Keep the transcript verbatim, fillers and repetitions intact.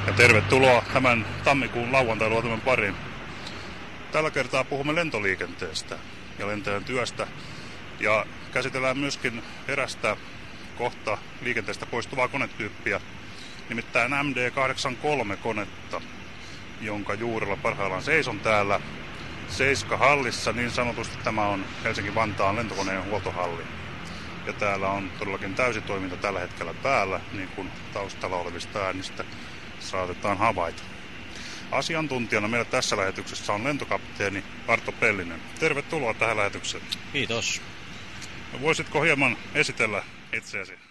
Ja tervetuloa tämän tammikuun lauantai-luotamen pariin. Tällä kertaa puhumme lentoliikenteestä ja lentäjän työstä. Ja käsitellään myöskin erästä kohta liikenteestä poistuvaa konetyyppiä, nimittäin M D kahdeksankymmentäkolme-konetta, jonka juurella parhaillaan seison täällä Seiska-hallissa. Niin sanotusti tämä on Helsinki-Vantaan lentokoneen huoltohalli. Ja täällä on todellakin täysitoiminta tällä hetkellä päällä, niin kuin taustalla olevista äänistä saatetaan havaita. Asiantuntijana meillä tässä lähetyksessä on lentokapteeni Arto Pellinen. Tervetuloa tähän lähetykseen. Kiitos. Voisitko hieman esitellä itseäsi?